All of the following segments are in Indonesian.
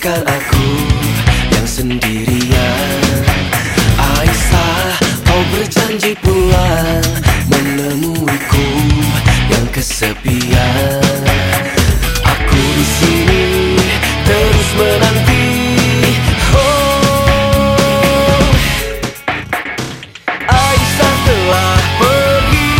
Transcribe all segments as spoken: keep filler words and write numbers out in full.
tinggalkan aku yang sendirian. Aisyah, kau berjanji pulang menemuiku yang kesepian. Aku di sini terus menanti. Oh, Aisyah telah pergi,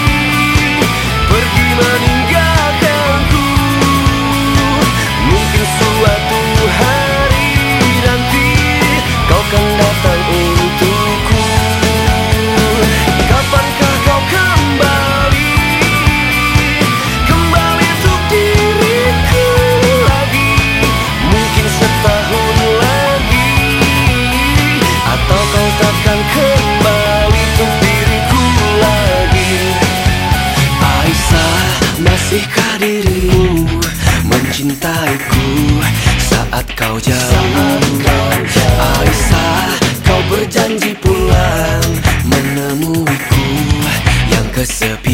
pergi meninggalkanku. Mungkin suatu hari nanti kau kan datang untukku. Kapankah kau kembali, kembali untuk diriku lagi? Mungkin setahun lagi, atau kau takkan kembali untuk diriku lagi. Aisyah, masihkah dirimu mencintaiku saat kau jauh? Aisyah, kau berjanji pulang menemuiku yang kesepian.